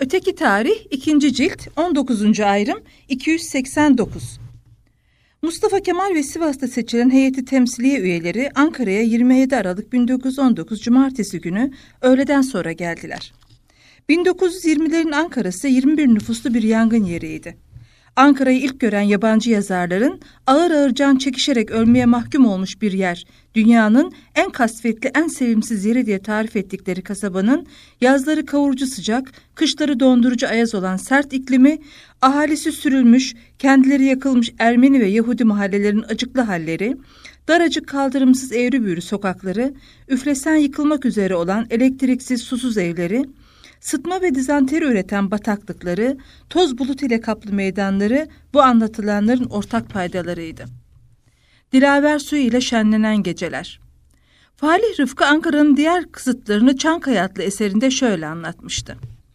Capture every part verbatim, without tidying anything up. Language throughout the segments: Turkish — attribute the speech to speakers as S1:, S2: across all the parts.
S1: Öteki tarih ikinci cilt on dokuzuncu ayrım iki yüz seksen dokuz. Mustafa Kemal ve Sivas'ta seçilen heyeti temsiliye üyeleri Ankara'ya yirmi yedi Aralık bin dokuz yüz on dokuz Cumartesi günü öğleden sonra geldiler. bin dokuz yüz yirmilerin Ankara'sı yirmi bir nüfuslu bir yangın yeriydi. Ankara'yı ilk gören yabancı yazarların ağır ağır can çekişerek ölmeye mahkum olmuş bir yer, dünyanın en kasvetli, en sevimsiz yeri diye tarif ettikleri kasabanın yazları kavurucu sıcak, kışları dondurucu ayaz olan sert iklimi, ahalisi sürülmüş, kendileri yakılmış Ermeni ve Yahudi mahallelerinin acıklı halleri, daracık kaldırımsız eğri büğrü sokakları, üflesen yıkılmak üzere olan elektriksiz susuz evleri, sıtma ve dizanteri üreten bataklıkları, toz bulut ile kaplı meydanları bu anlatılanların ortak paydalarıydı. Dilaver suyu ile şenlenen geceler. Falih Rıfkı Ankara'nın diğer kısıtlarını Çankaya adlı eserinde şöyle anlatmıştı.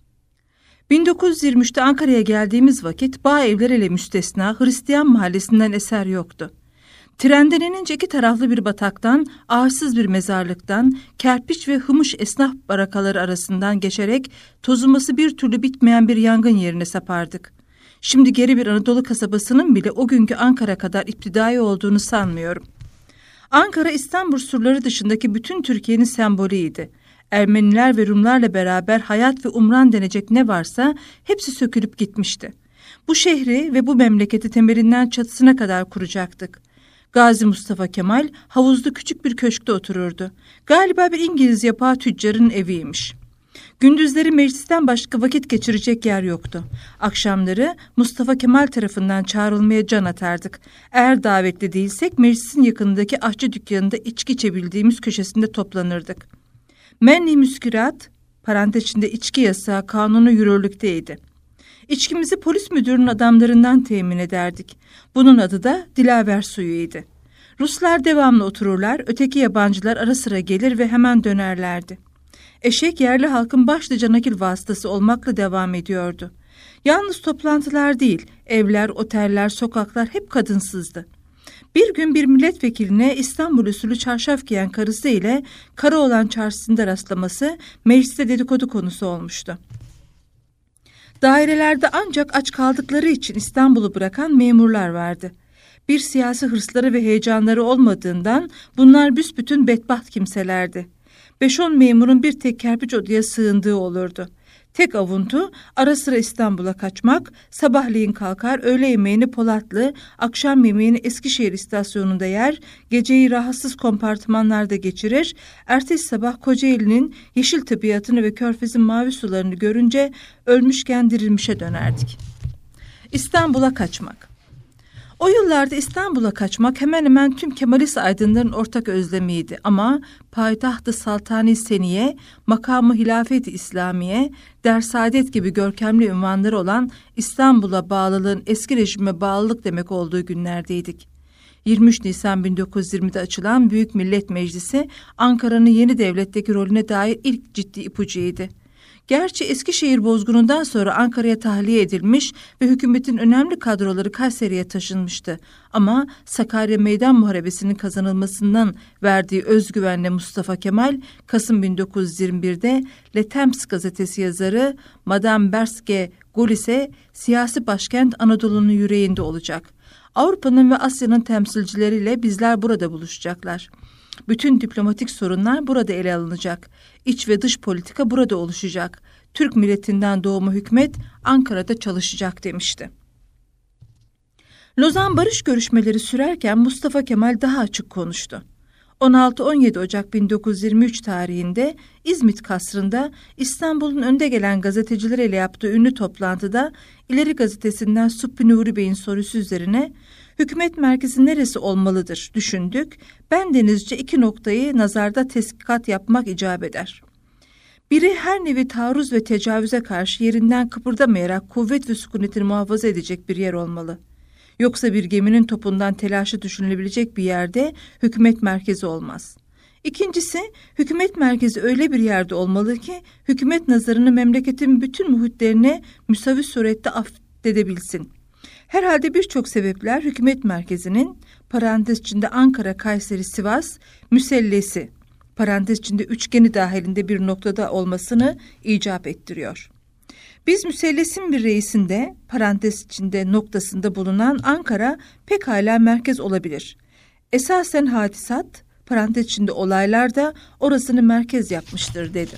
S1: bin dokuz yüz yirmi üçte Ankara'ya geldiğimiz vakit bağ evleriyle müstesna Hristiyan mahallesinden eser yoktu. Trenden inince iki taraflı bir bataktan, ağaçsız bir mezarlıktan, kerpiç ve hımış esnaf barakaları arasından geçerek tozuması bir türlü bitmeyen bir yangın yerine sapardık. Şimdi geri bir Anadolu kasabasının bile o günkü Ankara kadar iptidai olduğunu sanmıyorum. Ankara, İstanbul surları dışındaki bütün Türkiye'nin sembolüydü. Ermeniler ve Rumlarla beraber hayat ve umran denecek ne varsa hepsi sökülüp gitmişti. Bu şehri ve bu memleketi temelinden çatısına kadar kuracaktık. Gazi Mustafa Kemal havuzlu küçük bir köşkte otururdu. Galiba bir İngiliz yapağı tüccarın eviymiş. Gündüzleri meclisten başka vakit geçirecek yer yoktu. Akşamları Mustafa Kemal tarafından çağrılmaya can atardık. Eğer davetli değilsek meclisin yakınındaki aşçı dükkanında içki içebildiğimiz köşesinde toplanırdık. Menni müskürat, parantez içinde içki yasağı kanunu yürürlükteydi. İçkimizi polis müdürünün adamlarından temin ederdik. Bunun adı da Dilaver suyuydu. Ruslar devamlı otururlar, öteki yabancılar ara sıra gelir ve hemen dönerlerdi. Eşek yerli halkın başlıca nakil vasıtası olmakla devam ediyordu. Yalnız toplantılar değil, evler, oteller, sokaklar hep kadınsızdı. Bir gün bir milletvekilline İstanbul usulü çarşaf giyen karısı ile Karaoğlan çarşısında rastlaması mecliste dedikodu konusu olmuştu. Dairelerde ancak aç kaldıkları için İstanbul'u bırakan memurlar vardı. Bir siyasi hırsları ve heyecanları olmadığından bunlar büsbütün bedbaht kimselerdi. Beş on memurun bir tek kerpiç odaya sığındığı olurdu. Tek avuntu ara sıra İstanbul'a kaçmak, sabahleyin kalkar öğle yemeğini Polatlı, akşam yemeğini Eskişehir istasyonunda yer, geceyi rahatsız kompartımanlarda geçirir, ertesi sabah Kocaeli'nin yeşil tabiatını ve Körfez'in mavi sularını görünce ölmüşken dirilmişe dönerdik. İstanbul'a kaçmak. O yıllarda İstanbul'a kaçmak hemen hemen tüm Kemalist aydınların ortak özlemiydi ama payitaht-ı Saltani Seniye, makamı Hilafet-i İslamiye, Dersaadet gibi görkemli ünvanları olan İstanbul'a bağlılığın eski rejime bağlılık demek olduğu günlerdeydik. yirmi üç Nisan bin dokuz yüz yirmide açılan Büyük Millet Meclisi, Ankara'nın yeni devletteki rolüne dair ilk ciddi ipucuydu. Gerçi Eskişehir bozgunundan sonra Ankara'ya tahliye edilmiş ve hükümetin önemli kadroları Kayseri'ye taşınmıştı. Ama Sakarya Meydan Muharebesi'nin kazanılmasından verdiği özgüvenle Mustafa Kemal, Kasım bin dokuz yüz yirmi birde Le Temps gazetesi yazarı Madame Berske Gaulis'e siyasi başkent Anadolu'nun yüreğinde olacak. Avrupa'nın ve Asya'nın temsilcileriyle bizler burada buluşacaklar. Bütün diplomatik sorunlar burada ele alınacak. İç ve dış politika burada oluşacak. Türk milletinden doğma hükümet Ankara'da çalışacak demişti. Lozan barış görüşmeleri sürerken Mustafa Kemal daha açık konuştu. on altı on yedi Ocak bin dokuz yüz yirmi üç tarihinde İzmit Kasrı'nda İstanbul'un önde gelen gazetecileriyle yaptığı ünlü toplantıda İleri Gazetesi'nden Subhi Nuri Bey'in sorusu üzerine hükümet merkezi neresi olmalıdır düşündük. Bendenizce iki noktayı nazarda teskikat yapmak icap eder. Biri her nevi taarruz ve tecavüze karşı yerinden kıpırdamayarak kuvvet ve sükunetini muhafaza edecek bir yer olmalı. Yoksa bir geminin topundan telaşı düşünülebilecek bir yerde hükümet merkezi olmaz. İkincisi, hükümet merkezi öyle bir yerde olmalı ki hükümet nazarını memleketin bütün muhitlerine müsavi surette affedebilsin. Herhalde birçok sebepler hükümet merkezinin parantez içinde Ankara, Kayseri, Sivas müsellesi parantez içinde üçgeni dahilinde bir noktada olmasını icap ettiriyor. Biz müsellesin bir reisinde, parantez içinde noktasında bulunan Ankara pekala merkez olabilir. Esasen hadisat, parantez içinde olaylar da orasını merkez yapmıştır dedi.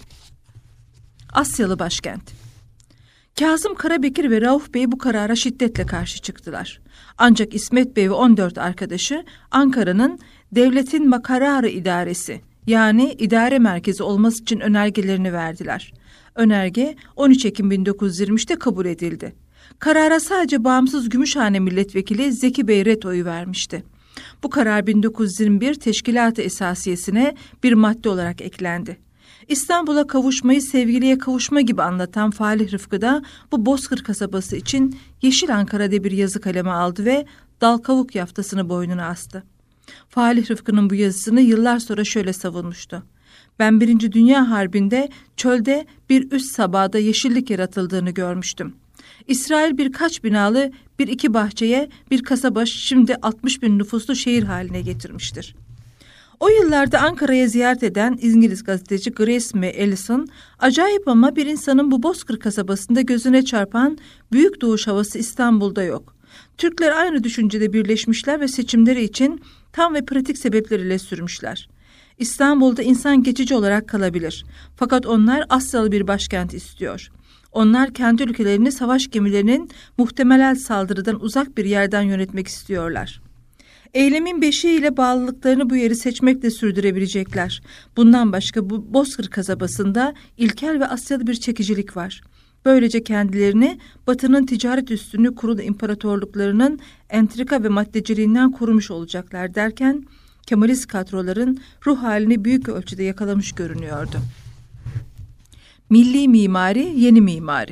S1: Asyalı başkent. Kazım Karabekir ve Rauf Bey bu karara şiddetle karşı çıktılar. Ancak İsmet Bey ve on dört arkadaşı Ankara'nın devletin makararı idaresi, yani idare merkezi olması için önergelerini verdiler. Önerge on üç Ekim bin dokuz yüz yirmi üçte kabul edildi. Karara sadece bağımsız Gümüşhane Milletvekili Zeki Bey ret oyu vermişti. Bu karar bin dokuz yüz yirmi bir Teşkilat-ı Esasiyesi'ne bir madde olarak eklendi. İstanbul'a kavuşmayı sevgiliye kavuşma gibi anlatan Falih Rıfkı da bu Bozkır kasabası için Yeşil Ankara'da bir yazı kaleme aldı ve dal kavuk yaftasını boynuna astı. Falih Rıfkı'nın bu yazısını yıllar sonra şöyle savunmuştu. Ben Birinci Dünya Harbi'nde çölde bir üst sabahda yeşillik yaratıldığını görmüştüm. İsrail birkaç binalı bir iki bahçeye bir kasaba şimdi altmış bin nüfuslu şehir haline getirmiştir. O yıllarda Ankara'ya ziyaret eden İngiliz gazeteci Grace M. Ellison, acayip ama bir insanın bu Bozkır kasabasında gözüne çarpan büyük doğuş havası İstanbul'da yok. Türkler aynı düşüncede birleşmişler ve seçimleri için tam ve pratik sebepleriyle sürmüşler. İstanbul'da insan geçici olarak kalabilir. Fakat onlar Asyalı bir başkent istiyor. Onlar kendi ülkelerini savaş gemilerinin muhtemel saldırıdan uzak bir yerden yönetmek istiyorlar. Eylemin beşiğiyle bağlılıklarını bu yeri seçmekle sürdürebilecekler. Bundan başka bu Bozkır kasabasında ilkel ve Asyalı bir çekicilik var. Böylece kendilerini Batı'nın ticaret üstünlüğü kurulu imparatorluklarının entrika ve maddeciliğinden korumuş olacaklar derken Kemalist kadroların ruh halini büyük ölçüde yakalamış görünüyordu. Milli mimari, yeni mimari.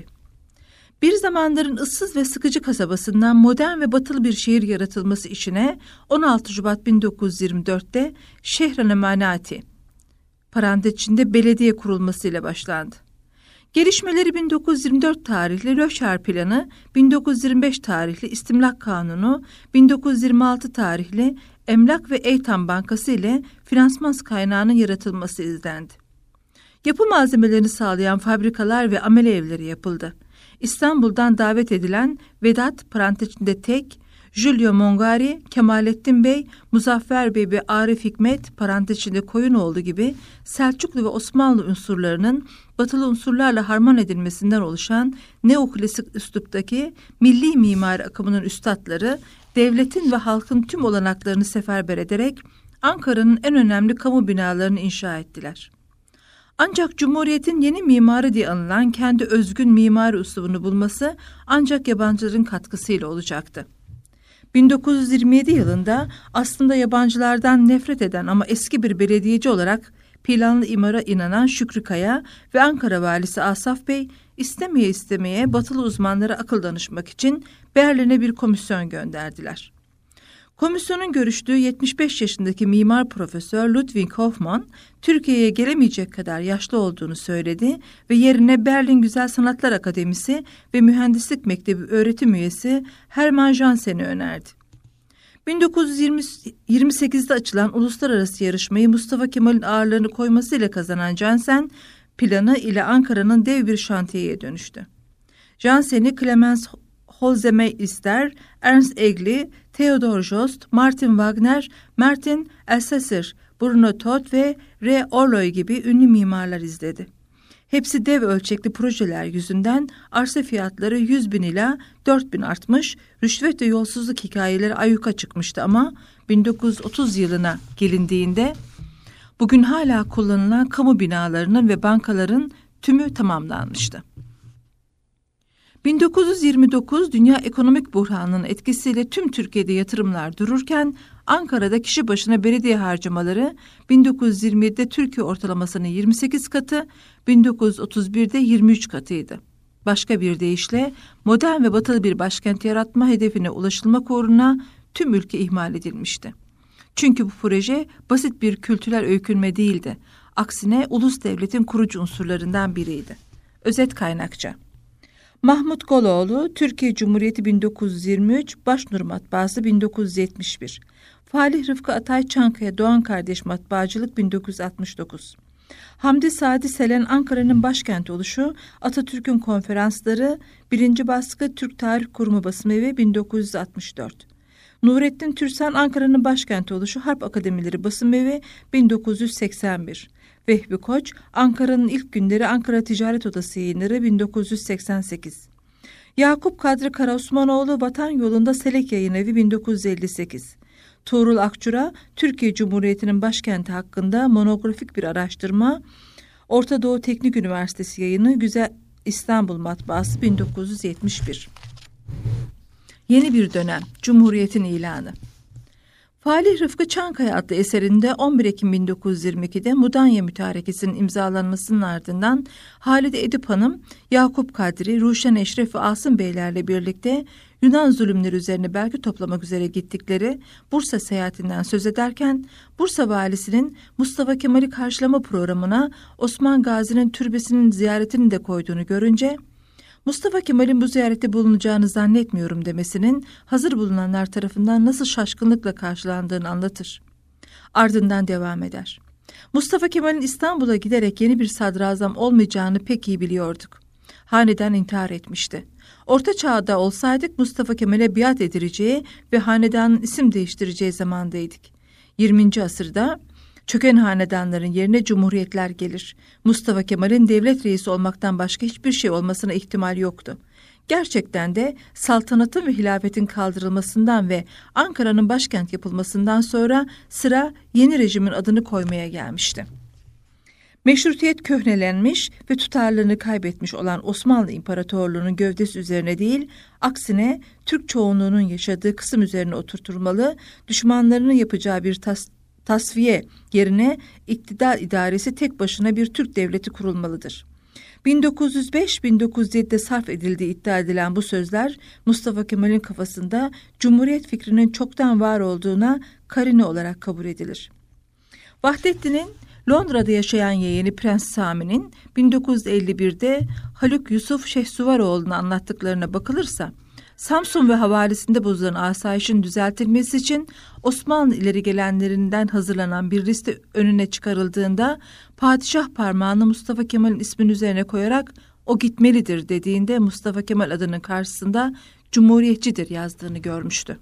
S1: Bir zamanların ıssız ve sıkıcı kasabasından modern ve batılı bir şehir yaratılması işine on altı Şubat bin dokuz yüz yirmi dörtte Şehran Emanati, parantez içinde belediye kurulmasıyla başlandı. Gelişmeleri bin dokuz yüz yirmi dört tarihli Löşer Planı, bin dokuz yüz yirmi beş tarihli İstimlak Kanunu, bin dokuz yüz yirmi altı tarihli Emlak ve Eytan Bankası ile finansman kaynağının yaratılması izlendi. Yapı malzemelerini sağlayan fabrikalar ve amele evleri yapıldı. İstanbul'dan davet edilen Vedat, parantez içinde Tek, Julio Mongari, Kemalettin Bey, Muzaffer Bey ve Arif Hikmet, parantez içinde Koyunoğlu gibi Selçuklu ve Osmanlı unsurlarının batılı unsurlarla harman edilmesinden oluşan neoklasik üsluptaki milli mimari akımının üstadları, devletin ve halkın tüm olanaklarını seferber ederek Ankara'nın en önemli kamu binalarını inşa ettiler. Ancak Cumhuriyet'in yeni mimarı diye anılan kendi özgün mimari üslubunu bulması ancak yabancıların katkısıyla olacaktı. bin dokuz yüz yirmi yedi yılında aslında yabancılardan nefret eden ama eski bir belediyeci olarak planlı imara inanan Şükrü Kaya ve Ankara valisi Asaf Bey istemeye istemeye batılı uzmanlara akıl danışmak için Berlin'e bir komisyon gönderdiler. Komisyonun görüştüğü yetmiş beş yaşındaki mimar profesör Ludwig Hoffmann, Türkiye'ye gelemeyecek kadar yaşlı olduğunu söyledi ve yerine Berlin Güzel Sanatlar Akademisi ve Mühendislik Mektebi öğretim üyesi Hermann Jansen'i önerdi. bin dokuz yüz yirmi sekizde açılan uluslararası yarışmayı Mustafa Kemal'in ağırlığını koymasıyla kazanan Jansen, planı ile Ankara'nın dev bir şantiyeye dönüştü. Jansen'i Clemens Holzemeister, Ernst Egli, Theodor Jost, Martin Wagner, Martin Elsasser, Bruno Todt ve R. Orloy gibi ünlü mimarlar izledi. Hepsi dev ölçekli projeler yüzünden arsa fiyatları yüz bin ila dört bin artmış, rüşvet ve yolsuzluk hikayeleri ayyuka çıkmıştı ama bin dokuz yüz otuz yılına gelindiğinde bugün hala kullanılan kamu binalarının ve bankaların tümü tamamlanmıştı. bin dokuz yüz yirmi dokuz dünya ekonomik buhranının etkisiyle tüm Türkiye'de yatırımlar dururken Ankara'da kişi başına belediye harcamaları bin dokuz yüz yirmi yedide Türkiye ortalamasının yirmi sekiz katı, bin dokuz yüz otuz birde yirmi üç katıydı. Başka bir deyişle modern ve batılı bir başkent yaratma hedefine ulaşılmak uğruna tüm ülke ihmal edilmişti. Çünkü bu proje basit bir kültürel öykünme değildi. Aksine ulus devletin kurucu unsurlarından biriydi. Özet kaynakça. Mahmut Goloğlu, Türkiye Cumhuriyeti bin dokuz yüz yirmi üç, Başnur Matbaası bin dokuz yüz yetmiş bir. Falih Rıfkı Atay Çankaya Doğan Kardeş Matbaacılık bin dokuz yüz altmış dokuz. Hamdi Sadi Selen Ankara'nın başkenti oluşu, Atatürk'ün konferansları, birinci baskı Türk Tarih Kurumu Basımevi bin dokuz yüz altmış dört. Nurettin Türsan Ankara'nın başkenti oluşu, Harp Akademileri Basımevi bin dokuz yüz seksen bir. Vehbi Koç Ankara'nın ilk günleri Ankara Ticaret Odası Yayınları bin dokuz yüz seksen sekiz. Yakup Kadri Karaosmanoğlu Vatan Yolunda Selek Yayınevi bin dokuz yüz elli sekiz. Tuğrul Akçura Türkiye Cumhuriyeti'nin başkenti hakkında monografik bir araştırma, Orta Doğu Teknik Üniversitesi Yayını, Güzel İstanbul Matbaası bin dokuz yüz yetmiş bir. Yeni bir dönem, Cumhuriyet'in ilanı. Falih Rıfkı Çankaya adlı eserinde on bir Ekim bin dokuz yüz yirmi ikide Mudanya Mütarekesi'nin imzalanmasının ardından Halide Edip Hanım, Yakup Kadri, Ruşen Eşref ve Asım Beylerle birlikte Yunan zulümleri üzerine belge toplamak üzere gittikleri Bursa seyahatinden söz ederken, Bursa valisinin Mustafa Kemal'i karşılama programına Osman Gazi'nin türbesinin ziyaretini de koyduğunu görünce, Mustafa Kemal'in bu ziyarette bulunacağını zannetmiyorum demesinin hazır bulunanlar tarafından nasıl şaşkınlıkla karşılandığını anlatır. Ardından devam eder. Mustafa Kemal'in İstanbul'a giderek yeni bir sadrazam olmayacağını pek iyi biliyorduk. Hanedan intihar etmişti. Orta çağda olsaydık Mustafa Kemal'e biat edileceği ve hanedanın isim değiştireceği zamandaydık. yirminci asırda çöken hanedanların yerine cumhuriyetler gelir. Mustafa Kemal'in devlet reisi olmaktan başka hiçbir şey olmasına ihtimal yoktu. Gerçekten de saltanatın ve hilafetin kaldırılmasından ve Ankara'nın başkent yapılmasından sonra sıra yeni rejimin adını koymaya gelmişti. Meşrutiyet köhnelenmiş ve tutarlılığını kaybetmiş olan Osmanlı İmparatorluğu'nun gövdesi üzerine değil, aksine Türk çoğunluğunun yaşadığı kısım üzerine oturtulmalı, düşmanlarının yapacağı bir tas tasfiye yerine iktidar idaresi tek başına bir Türk devleti kurulmalıdır. bin dokuz yüz beş bin dokuz yüz yedide sarf edildiği iddia edilen bu sözler Mustafa Kemal'in kafasında Cumhuriyet fikrinin çoktan var olduğuna karine olarak kabul edilir. Vahdettin'in Londra'da yaşayan yeğeni Prens Sami'nin bin dokuz yüz elli birde Haluk Yusuf Şehsuvaroğlu'na anlattıklarına bakılırsa, Samsun ve havalisinde bozulan asayişin düzeltilmesi için Osmanlı ileri gelenlerinden hazırlanan bir liste önüne çıkarıldığında padişah parmağını Mustafa Kemal'in isminin üzerine koyarak o gitmelidir dediğinde Mustafa Kemal adının karşısında Cumhuriyetçidir yazdığını görmüştü.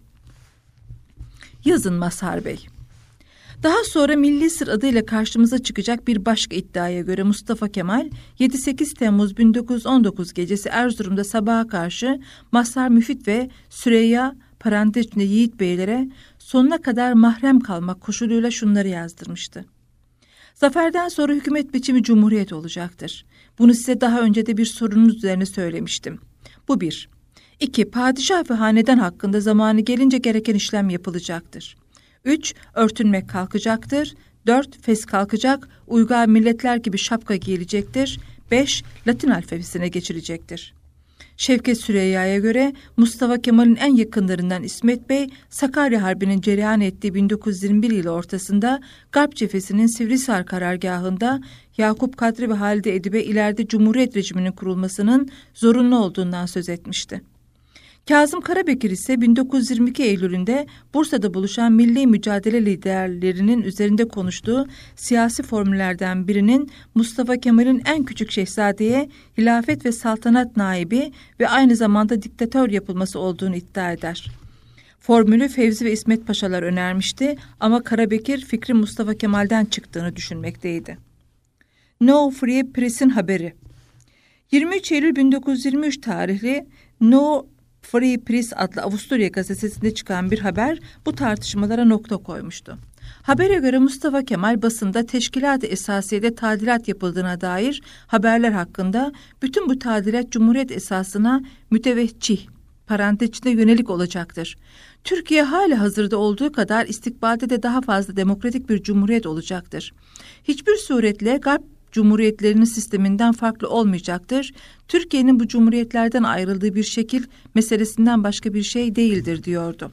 S1: Yazın Mazhar Bey. Daha sonra Milli Sır adıyla karşımıza çıkacak bir başka iddiaya göre Mustafa Kemal yedi sekiz Temmuz bin dokuz yüz on dokuz gecesi Erzurum'da sabaha karşı Mazhar Müfit ve Süreyya parantez içinde Yiğit Beylere sonuna kadar mahrem kalmak koşuluyla şunları yazdırmıştı. Zaferden sonra hükümet biçimi cumhuriyet olacaktır. Bunu size daha önce de bir sorunuz üzerine söylemiştim. Bu bir. İki. Padişah ve hanedan hakkında zamanı gelince gereken işlem yapılacaktır. Üç. Örtünmek kalkacaktır. Dört. Fes kalkacak, uygar milletler gibi şapka giyilecektir. Beş. Latin alfabesine geçilecektir. Şevket Süreyya'ya göre Mustafa Kemal'in en yakınlarından İsmet Bey, Sakarya Harbi'nin cereyan ettiği bin dokuz yüz yirmi bir yılı ortasında Garp cephesinin Sivrisar karargahında Yakup Kadri ve Halide Edip'e ileride Cumhuriyet rejiminin kurulmasının zorunlu olduğundan söz etmişti. Kazım Karabekir ise bin dokuz yüz yirmi iki Eylül'ünde Bursa'da buluşan milli mücadele liderlerinin üzerinde konuştuğu siyasi formüllerden birinin Mustafa Kemal'in en küçük şehzadeye hilafet ve saltanat naibi ve aynı zamanda diktatör yapılması olduğunu iddia eder. Formülü Fevzi ve İsmet Paşalar önermişti ama Karabekir fikrin Mustafa Kemal'den çıktığını düşünmekteydi. No Free Press'in haberi. yirmi üç Eylül bin dokuz yüz yirmi üç tarihli No Free Press adlı Avusturya gazetesinde çıkan bir haber bu tartışmalara nokta koymuştu. Habere göre Mustafa Kemal basında teşkilat-ı esasiyede tadilat yapıldığına dair haberler hakkında bütün bu tadilat Cumhuriyet esasına müteveccih, parantez içinde yönelik olacaktır. Türkiye hali hazırda olduğu kadar istikbalde de daha fazla demokratik bir cumhuriyet olacaktır. Hiçbir suretle Garp Cumhuriyetlerinin sisteminden farklı olmayacaktır. Türkiye'nin bu cumhuriyetlerden ayrıldığı bir şekil meselesinden başka bir şey değildir diyordu.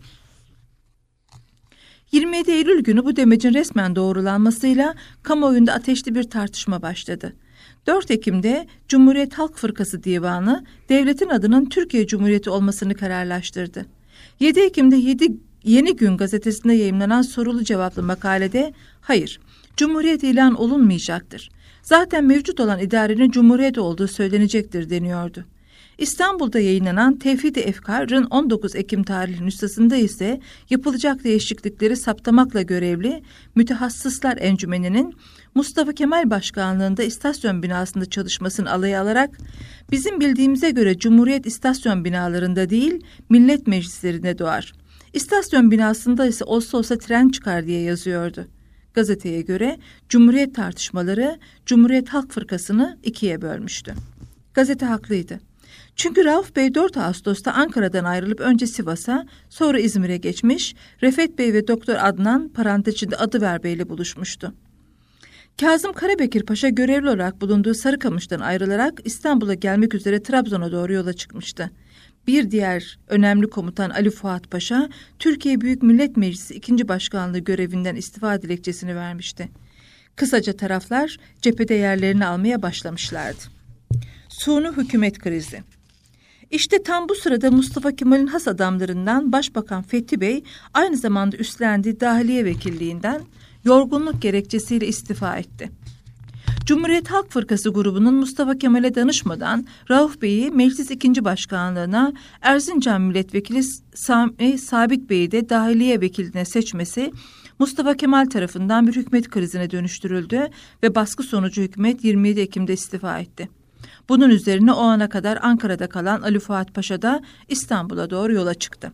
S1: yirmi yedi Eylül günü bu demecin resmen doğrulanmasıyla kamuoyunda ateşli bir tartışma başladı. dört Ekim'de Cumhuriyet Halk Fırkası Divanı devletin adının Türkiye Cumhuriyeti olmasını kararlaştırdı. yedi Ekim'de yedi Yeni Gün gazetesinde yayımlanan sorulu cevaplı makalede hayır, Cumhuriyet ilan olunmayacaktır. Zaten mevcut olan idarenin cumhuriyet olduğu söylenecektir deniyordu. İstanbul'da yayınlanan Tevhid-i Efkar'ın on dokuz Ekim tarihli nüshasında ise yapılacak değişiklikleri saptamakla görevli Mütehassıslar Encümeni'nin Mustafa Kemal Başkanlığında istasyon binasında çalışmasını alaya alarak bizim bildiğimize göre Cumhuriyet istasyon binalarında değil millet meclislerinde doğar. İstasyon binasında ise olsa olsa tren çıkar diye yazıyordu. Gazeteye göre Cumhuriyet tartışmaları Cumhuriyet Halk Fırkası'nı ikiye bölmüştü. Gazete haklıydı. Çünkü Rauf Bey dört Ağustos'ta Ankara'dan ayrılıp önce Sivas'a, sonra İzmir'e geçmiş, Refet Bey ve Doktor Adnan parantez içinde Adıver Bey ile buluşmuştu. Kazım Karabekir Paşa görevli olarak bulunduğu Sarıkamış'tan ayrılarak İstanbul'a gelmek üzere Trabzon'a doğru yola çıkmıştı. Bir diğer önemli komutan Ali Fuat Paşa, Türkiye Büyük Millet Meclisi ikinci Başkanlığı görevinden istifa dilekçesini vermişti. Kısaca taraflar cephede yerlerini almaya başlamışlardı. Suni hükümet krizi. İşte tam bu sırada Mustafa Kemal'in has adamlarından Başbakan Fethi Bey aynı zamanda üstlendiği Dahiliye Vekilliğinden yorgunluk gerekçesiyle istifa etti. Cumhuriyet Halk Fırkası grubunun Mustafa Kemal'e danışmadan Rauf Bey'i Meclis ikinci Başkanlığına, Erzincan Milletvekili Sami Sabit Bey'i de Dahiliye Vekiline seçmesi Mustafa Kemal tarafından bir hükümet krizine dönüştürüldü ve baskı sonucu hükümet yirmi yedi Ekim'de istifa etti. Bunun üzerine o ana kadar Ankara'da kalan Ali Fuat Paşa da İstanbul'a doğru yola çıktı.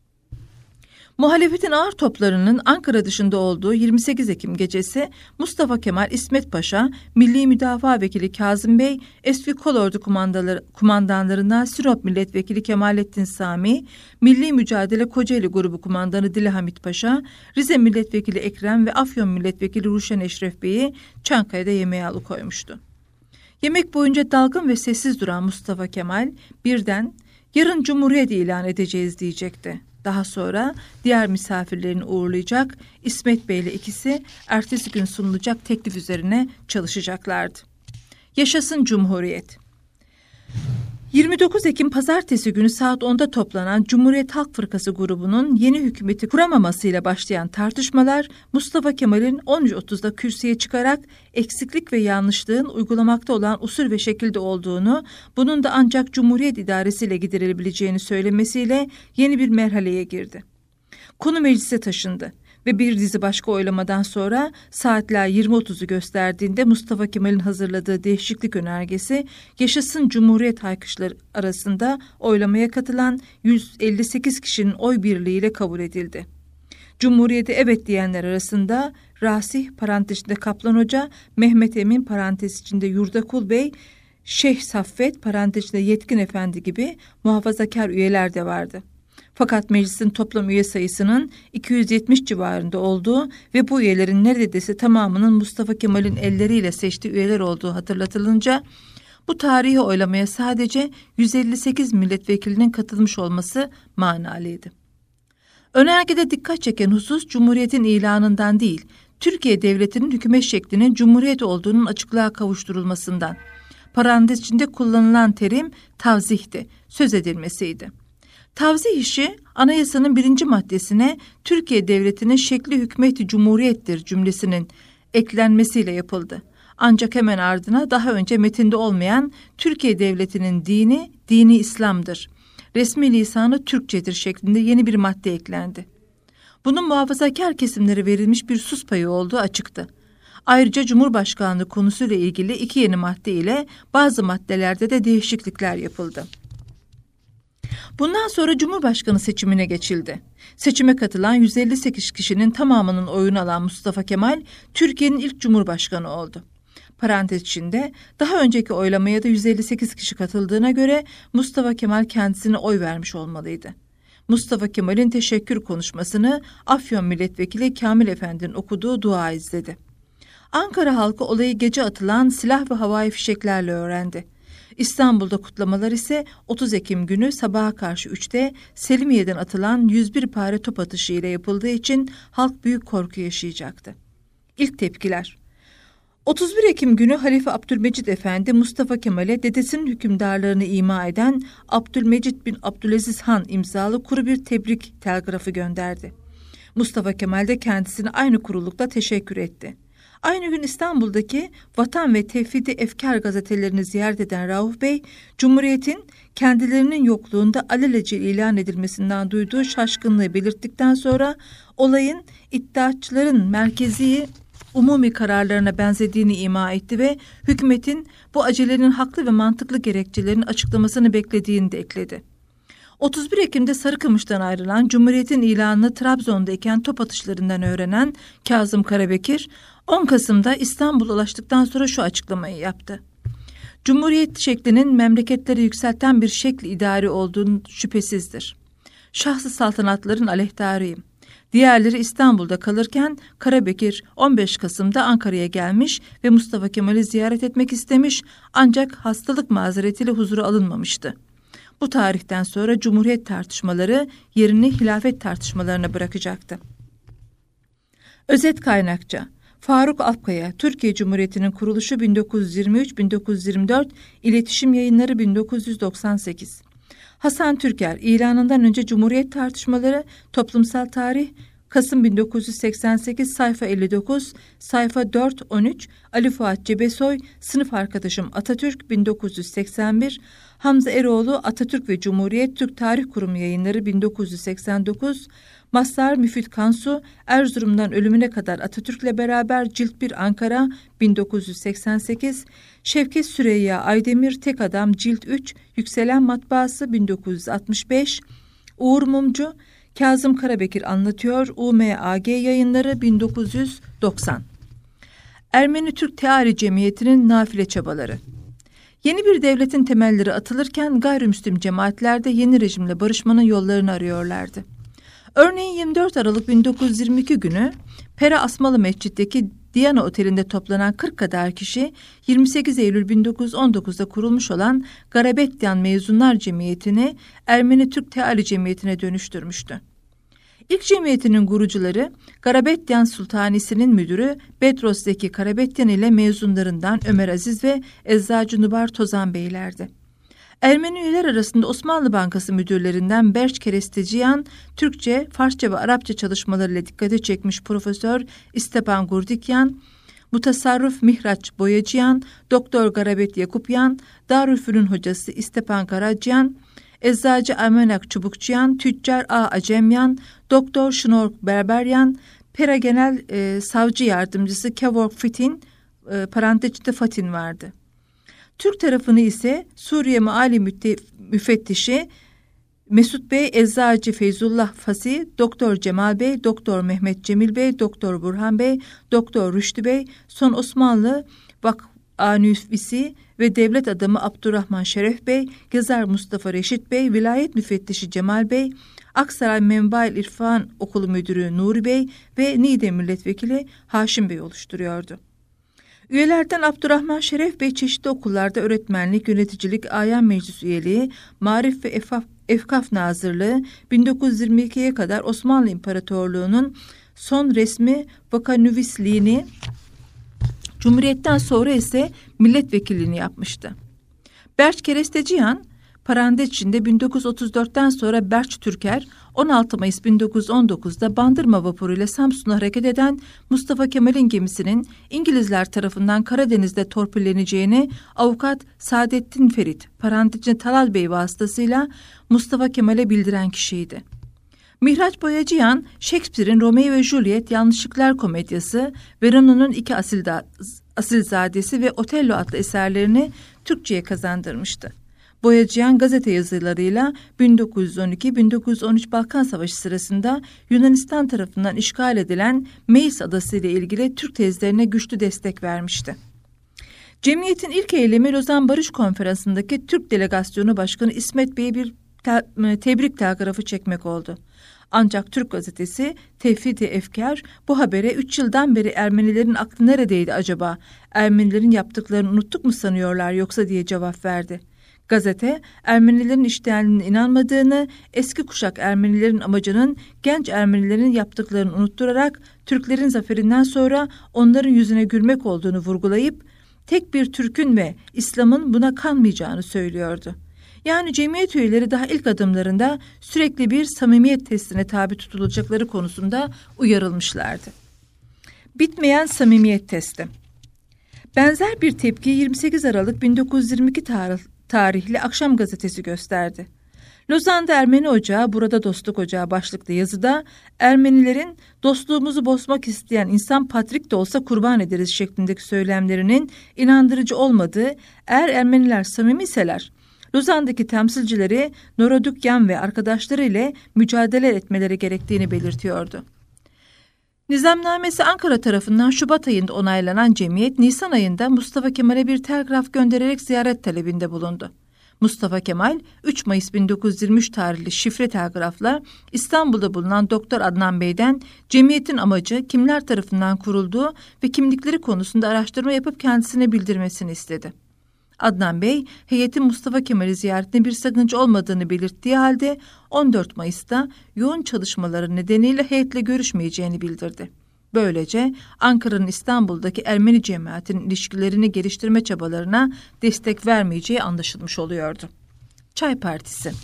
S1: Muhalefetin ağır toplarının Ankara dışında olduğu yirmi sekiz Ekim gecesi Mustafa Kemal, İsmet Paşa, Milli Müdafaa Vekili Kazım Bey, Eski Kolordu kumandanlarından Sinop Milletvekili Kemalettin Sami, Milli Mücadele Kocaeli Grubu Kumandanı Dilihamit Paşa, Rize Milletvekili Ekrem ve Afyon Milletvekili Ruşen Eşref Bey'i Çankaya'da yemeğe alıkoymuştu. Yemek boyunca dalgın ve sessiz duran Mustafa Kemal birden yarın Cumhuriyet ilan edeceğiz diyecekti. Daha sonra diğer misafirlerini uğurlayacak, İsmet Bey ile ikisi ertesi gün sunulacak teklif üzerine çalışacaklardı. Yaşasın Cumhuriyet! yirmi dokuz Ekim Pazartesi günü saat onda toplanan Cumhuriyet Halk Fırkası grubunun yeni hükümeti kuramamasıyla başlayan tartışmalar Mustafa Kemal'in on üç otuzda kürsüye çıkarak eksiklik ve yanlışlığın uygulamakta olan usul ve şekilde olduğunu, bunun da ancak Cumhuriyet idaresiyle giderilebileceğini söylemesiyle yeni bir merhaleye girdi. Konu meclise taşındı ve bir dizi başka oylamadan sonra saatler yirmi otuzu gösterdiğinde Mustafa Kemal'in hazırladığı değişiklik önergesi Yaşasın Cumhuriyet haykışları arasında oylamaya katılan yüz elli sekiz kişinin oy birliğiyle kabul edildi. Cumhuriyete evet diyenler arasında Rasih parantez içinde Kaplan Hoca, Mehmet Emin parantez içinde Yurdakul Bey, Şeyh Saffet parantez içinde Yetkin Efendi gibi muhafazakar üyeler de vardı. Fakat meclisin toplam üye sayısının iki yüz yetmiş civarında olduğu ve bu üyelerin neredeyse tamamının Mustafa Kemal'in elleriyle seçtiği üyeler olduğu hatırlatılınca bu tarihi oylamaya sadece yüz elli sekiz milletvekilinin katılmış olması manalıydı. Önergede dikkat çeken husus Cumhuriyet'in ilanından değil, Türkiye Devleti'nin hükümet şeklinin Cumhuriyet olduğunun açıklığa kavuşturulmasından, parantez içinde kullanılan terim tavzihti, söz edilmesiydi. Tavzih işi anayasanın birinci maddesine Türkiye Devleti'nin şekli hükümeti cumhuriyettir cümlesinin eklenmesiyle yapıldı. Ancak hemen ardına daha önce metinde olmayan Türkiye Devleti'nin dini, dini İslam'dır, resmi lisanı Türkçedir şeklinde yeni bir madde eklendi. Bunun muhafazakar kesimlere verilmiş bir sus payı olduğu açıktı. Ayrıca Cumhurbaşkanlığı konusuyla ilgili iki yeni madde ile bazı maddelerde de değişiklikler yapıldı. Bundan sonra Cumhurbaşkanı seçimine geçildi. Seçime katılan yüz elli sekiz kişinin tamamının oyunu alan Mustafa Kemal, Türkiye'nin ilk Cumhurbaşkanı oldu. Parantez içinde daha önceki oylamaya da yüz elli sekiz kişi katıldığına göre Mustafa Kemal kendisine oy vermiş olmalıydı. Mustafa Kemal'in teşekkür konuşmasını Afyon Milletvekili Kamil Efendi'nin okuduğu dua izledi. Ankara halkı olayı gece atılan silah ve havai fişeklerle öğrendi. İstanbul'da kutlamalar ise otuz Ekim günü sabaha karşı üçte Selimiye'den atılan yüz bir pare top atışı ile yapıldığı için halk büyük korku yaşayacaktı. İlk tepkiler. otuz bir Ekim günü Halife Abdülmecid Efendi Mustafa Kemal'e dedesinin hükümdarlarını ima eden Abdülmecid bin Abdülaziz Han imzalı kuru bir tebrik telgrafı gönderdi. Mustafa Kemal de kendisine aynı kurulukla teşekkür etti. Aynı gün İstanbul'daki Vatan ve Tevhid-i Efkar gazetelerini ziyaret eden Rauf Bey, Cumhuriyet'in kendilerinin yokluğunda alelacele ilan edilmesinden duyduğu şaşkınlığı belirttikten sonra olayın iddiaçıların merkezi umumi kararlarına benzediğini ima etti ve hükümetin bu acelenin haklı ve mantıklı gerekçelerini açıklamasını beklediğini de ekledi. otuz bir Ekim'de Sarıkamış'tan ayrılan, Cumhuriyet'in ilanını Trabzon'dayken top atışlarından öğrenen Kazım Karabekir, on Kasım'da İstanbul'a ulaştıktan sonra şu açıklamayı yaptı. Cumhuriyet şeklinin memleketleri yükselten bir şekli idari olduğunu şüphesizdir. Şahsı saltanatların aleyhtarıyım. Diğerleri İstanbul'da kalırken Karabekir on beş Kasım'da Ankara'ya gelmiş ve Mustafa Kemal'i ziyaret etmek istemiş, ancak hastalık mazeretiyle huzura alınmamıştı. Bu tarihten sonra Cumhuriyet tartışmaları yerini hilafet tartışmalarına bırakacaktı. Özet kaynakça: Faruk Alpkaya, Türkiye Cumhuriyeti'nin kuruluşu bin dokuz yüz yirmi üç bin dokuz yüz yirmi dört, İletişim Yayınları bin dokuz yüz doksan sekiz. Hasan Türker, ilanından önce Cumhuriyet tartışmaları, Toplumsal Tarih, Kasım bin dokuz yüz seksen sekiz, sayfa elli dokuz, sayfa dört on üç, Ali Fuat Cebesoy, Sınıf Arkadaşım Atatürk bin dokuz yüz seksen bir, Hamza Eroğlu, Atatürk ve Cumhuriyet, Türk Tarih Kurumu Yayınları bin dokuz yüz seksen dokuz, Mazhar Müfit Kansu, Erzurum'dan ölümüne kadar Atatürk'le beraber, Cilt bir Ankara bin dokuz yüz seksen sekiz, Şevket Süreyya Aydemir, Tek Adam, Cilt üç, Yükselen Matbaası bin dokuz yüz altmış beş, Uğur Mumcu, Kazım Karabekir Anlatıyor, U M A G Yayınları bin dokuz yüz doksan. Ermeni Türk Teari Cemiyeti'nin nafile çabaları. Yeni bir devletin temelleri atılırken gayrimüslim cemaatler de yeni rejimle barışmanın yollarını arıyorlardı. Örneğin yirmi dört Aralık bin dokuz yüz yirmi iki günü Pera Asmalı Mescid'deki Diana Oteli'nde toplanan kırk kadar kişi yirmi sekiz Eylül bin dokuz yüz on dokuzda kurulmuş olan Garabetyan Mezunlar Cemiyeti'ni Ermeni Türk Teali Cemiyeti'ne dönüştürmüştü. İlk cemiyetinin kurucuları Garabetyan Sultanisi'nin müdürü Bedros Zeki Karabetyan ile mezunlarından Ömer Aziz ve Eczacı Nubar Tozan Beylerdi. Ermeni üyeler arasında Osmanlı Bankası müdürlerinden Berç Keresteciyan, Türkçe, Farsça ve Arapça çalışmalarıyla dikkate çekmiş Profesör İstepan Gurdikyan, Mutasarrıf Mihraç Boyacıyan, Doktor Garabet Yakupyan, Darülfünun hocası İstepan Karacyan, Eczacı Amenak Çubukçuyan, Tüccar A. Acemyan, Doktor Şnork Berberyan, Pera Genel e, Savcı Yardımcısı Kevork Fitin, e, parantezde Fatin vardı. Türk tarafını ise Suriye Maali Müfettişi Mesut Bey, Eczacı Feyzullah Fasi, Doktor Cemal Bey, Doktor Mehmet Cemil Bey, Doktor Burhan Bey, Doktor Rüştü Bey, son Osmanlı Vakıfisi ve devlet adamı Abdurrahman Şeref Bey, yazar Mustafa Reşit Bey, vilayet müfettişi Cemal Bey, Aksaray Menbail İrfan Okulu Müdürü Nuri Bey ve Niğde Milletvekili Haşim Bey oluşturuyordu. Üyelerden Abdurrahman Şeref Bey çeşitli okullarda öğretmenlik, yöneticilik, ayan meclis üyeliği, marif ve efaf, efkaf nazırlığı, bin dokuz yüz yirmi ikiye kadar Osmanlı İmparatorluğu'nun son resmi vakanüvisliğini, Cumhuriyet'ten sonra ise milletvekilliğini yapmıştı. Berç Keresteciyan, parantez içinde bin dokuz yüz otuz dörtten sonra Berç Türker, on altı Mayıs bin dokuz yüz on dokuzda Bandırma vapuruyla Samsun'a hareket eden Mustafa Kemal'in gemisinin İngilizler tarafından Karadeniz'de torpilleneceğini avukat Saadettin Ferit, parantez içinde Talal Bey vasıtasıyla Mustafa Kemal'e bildiren kişiydi. Mihraç Boyacıyan, Shakespeare'in Romeo ve Juliet Yanlışlıklar Komedyası, Verona'nın iki asilda, Asilzadesi ve Otello adlı eserlerini Türkçe'ye kazandırmıştı. Boyacıyan gazete yazılarıyla bin dokuz yüz on iki bin dokuz yüz on üç Balkan Savaşı sırasında Yunanistan tarafından işgal edilen Meis Adası ile ilgili Türk tezlerine güçlü destek vermişti. Cemiyetin ilk eylemi Lozan Barış Konferansı'ndaki Türk Delegasyonu Başkanı İsmet Bey'e bir te- tebrik telgrafı çekmek oldu. Ancak Türk gazetesi Tevhid-i Efkar bu habere üç yıldan beri Ermenilerin aklı neredeydi acaba? Ermenilerin yaptıklarını unuttuk mu sanıyorlar yoksa diye cevap verdi. Gazete, Ermenilerin iştenliğine inanmadığını, eski kuşak Ermenilerin amacının genç Ermenilerin yaptıklarını unutturarak Türklerin zaferinden sonra onların yüzüne gülmek olduğunu vurgulayıp, tek bir Türk'ün ve İslam'ın buna kanmayacağını söylüyordu. Yani cemiyet üyeleri daha ilk adımlarında sürekli bir samimiyet testine tabi tutulacakları konusunda uyarılmışlardı. Bitmeyen samimiyet testi. Benzer bir tepki yirmi sekiz Aralık bin dokuz yüz yirmi iki tarih, tarihli Akşam Gazetesi gösterdi. Lozan'da Ermeni Ocağı, burada Dostluk Ocağı başlıklı yazıda Ermenilerin dostluğumuzu bozmak isteyen insan Patrik de olsa kurban ederiz şeklindeki söylemlerinin inandırıcı olmadığı, eğer Ermeniler samimiseler Lozan'daki temsilcileri Norodukyan ve arkadaşları ile mücadele etmeleri gerektiğini belirtiyordu. Nizamnamesi Ankara tarafından Şubat ayında onaylanan cemiyet, Nisan ayında Mustafa Kemal'e bir telgraf göndererek ziyaret talebinde bulundu. Mustafa Kemal, üç Mayıs bin dokuz yüz yirmi üç tarihli şifre telgrafla İstanbul'da bulunan Doktor Adnan Bey'den cemiyetin amacı, kimler tarafından kurulduğu ve kimlikleri konusunda araştırma yapıp kendisine bildirmesini istedi. Adnan Bey, heyetin Mustafa Kemal'i ziyaretine bir sakınca olmadığını belirttiği halde on dört Mayıs'ta yoğun çalışmaları nedeniyle heyetle görüşmeyeceğini bildirdi. Böylece Ankara'nın İstanbul'daki Ermeni cemaatinin ilişkilerini geliştirme çabalarına destek vermeyeceği anlaşılmış oluyordu. Çay Partisi.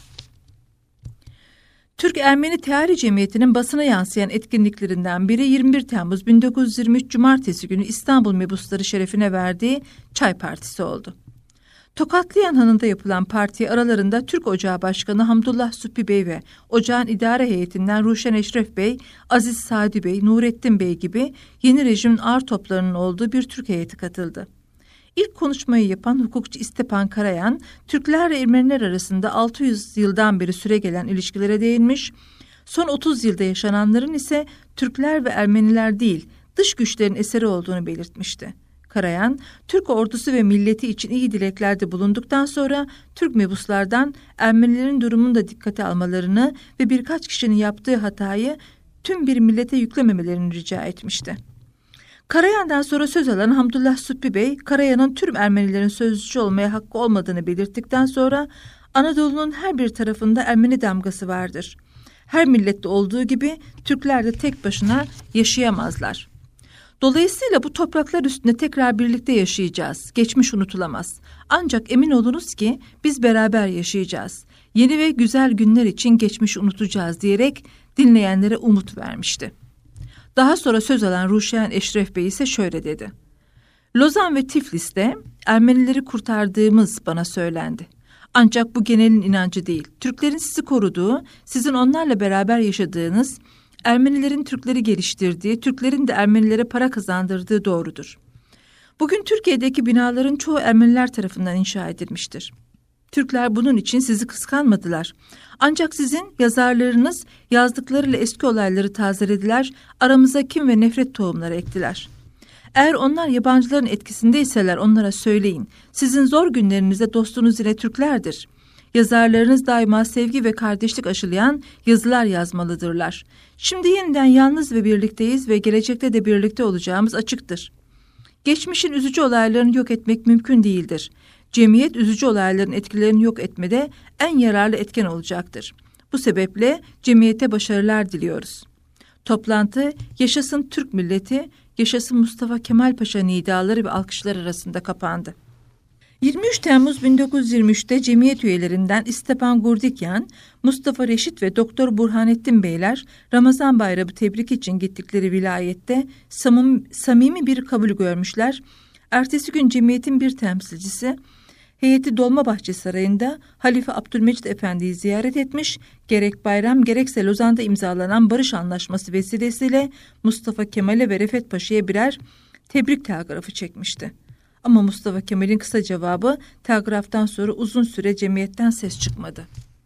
S1: Türk-Ermeni Teali Cemiyeti'nin basına yansıyan etkinliklerinden biri yirmi bir Temmuz bin dokuz yüz yirmi üç Cumartesi günü İstanbul mebusları şerefine verdiği Çay Partisi oldu. Tokatlıyan Hanı'nda yapılan parti aralarında Türk Ocağı Başkanı Hamdullah Sübhi Bey ve ocağın idare heyetinden Ruşen Eşref Bey, Aziz Sadi Bey, Nurettin Bey gibi yeni rejimin ağır toplarının olduğu bir Türk heyeti katıldı. İlk konuşmayı yapan hukukçu İstepan Karayan, Türkler ve Ermeniler arasında altı yüz yıldan beri süregelen ilişkilere değinmiş, son otuz yılda yaşananların ise Türkler ve Ermeniler değil, dış güçlerin eseri olduğunu belirtmişti. Karayan, Türk ordusu ve milleti için iyi dileklerde bulunduktan sonra Türk mebuslardan Ermenilerin durumunu da dikkate almalarını ve birkaç kişinin yaptığı hatayı tüm bir millete yüklememelerini rica etmişti. Karayan'dan sonra söz alan Hamdullah Sübhi Bey, Karayan'ın tüm Ermenilerin sözcüsü olmaya hakkı olmadığını belirttikten sonra Anadolu'nun her bir tarafında Ermeni damgası vardır. Her millette olduğu gibi Türkler de tek başına yaşayamazlar. Dolayısıyla bu topraklar üstünde tekrar birlikte yaşayacağız. Geçmiş unutulamaz. Ancak emin olunuz ki biz beraber yaşayacağız. Yeni ve güzel günler için geçmişi unutacağız diyerek dinleyenlere umut vermişti. Daha sonra söz alan Ruşen Eşref Bey ise şöyle dedi. Lozan ve Tiflis'te Ermenileri kurtardığımız bana söylendi. Ancak bu genelin inancı değil. Türklerin sizi koruduğu, sizin onlarla beraber yaşadığınız, Ermenilerin Türkleri geliştirdiği, Türklerin de Ermenilere para kazandırdığı doğrudur. Bugün Türkiye'deki binaların çoğu Ermeniler tarafından inşa edilmiştir. Türkler bunun için sizi kıskanmadılar. Ancak sizin yazarlarınız yazdıklarıyla eski olayları tazelediler, aramıza kin ve nefret tohumları ektiler. Eğer onlar yabancıların etkisindeyseler onlara söyleyin. Sizin zor günlerinizde dostunuz yine Türklerdir. Yazarlarınız daima sevgi ve kardeşlik aşılayan yazılar yazmalıdırlar. Şimdi yeniden yalnız ve birlikteyiz ve gelecekte de birlikte olacağımız açıktır. Geçmişin üzücü olaylarını yok etmek mümkün değildir. Cemiyet üzücü olayların etkilerini yok etmede en yararlı etken olacaktır. Bu sebeple cemiyete başarılar diliyoruz. Toplantı yaşasın Türk milleti, yaşasın Mustafa Kemal Paşa nidaları ve alkışlar arasında kapandı. yirmi üç Temmuz bin dokuz yüz yirmi üç'te cemiyet üyelerinden Stepan Gurdikyan, Mustafa Reşit ve Doktor Burhanettin Beyler Ramazan Bayramı tebrik için gittikleri vilayette samim, samimi bir kabul görmüşler. Ertesi gün cemiyetin bir temsilcisi heyeti Dolmabahçe Sarayı'nda Halife Abdülmecit Efendi'yi ziyaret etmiş, gerek bayram gerekse Lozan'da imzalanan barış anlaşması vesilesiyle Mustafa Kemal'e ve Refet Paşa'ya birer tebrik telgrafı çekmişti. Ama Mustafa Kemal'in kısa cevabı telgraftan sonra uzun süre cemiyetten ses çıkmadı.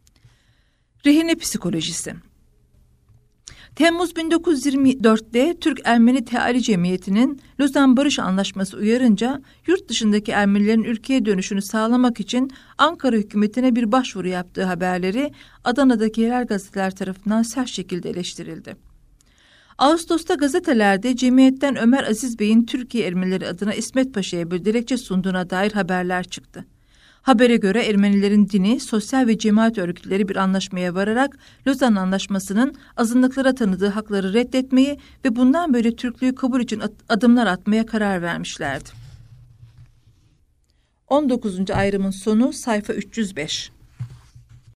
S1: Rehine psikolojisi. Temmuz bin dokuz yüz yirmi dört'te Türk-Ermeni Teali Cemiyeti'nin Lozan Barış Anlaşması uyarınca yurt dışındaki Ermenilerin ülkeye dönüşünü sağlamak için Ankara hükümetine bir başvuru yaptığı haberleri Adana'daki yerel gazeteler tarafından sert şekilde eleştirildi. Ağustos'ta gazetelerde cemiyetten Ömer Aziz Bey'in Türkiye Ermenileri adına İsmet Paşa'ya bir dilekçe sunduğuna dair haberler çıktı. Habere göre Ermenilerin dini, sosyal ve cemaat örgütleri bir anlaşmaya vararak Lozan Anlaşması'nın azınlıklara tanıdığı hakları reddetmeyi ve bundan böyle Türklüğü kabul için adımlar atmaya karar vermişlerdi. on dokuzuncu ayrımın sonu sayfa üç yüz beş.